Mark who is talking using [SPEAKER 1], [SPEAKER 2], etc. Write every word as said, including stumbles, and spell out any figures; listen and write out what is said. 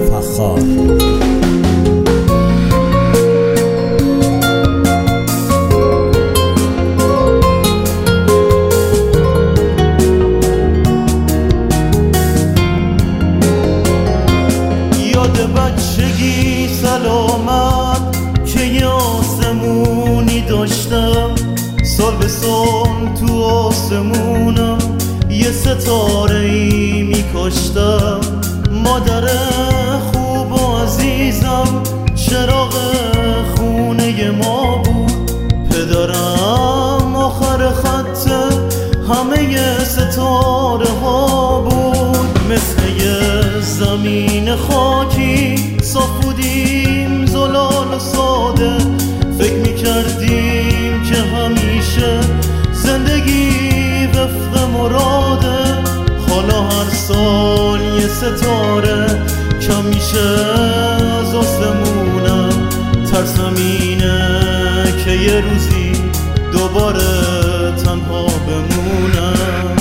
[SPEAKER 1] فخار.
[SPEAKER 2] یاد بچگی سلامت که یه آسمونی داشتم، سال به سال تو آسمونم یه ستاره ای میکاشتم. مادر خوب و عزیزم چراغ خونه ما بود، پدرم آخر خط همه ستاره ها بود. مثل یه زمین خاکی صاف بودیم زلال و ساده، فکر میکردیم که همیشه زندگی وفق مراده. حالا هر سال یه ستاره کم میشه از آسمونم، ترسم اینه که یه روزی دوباره تنها بمونم.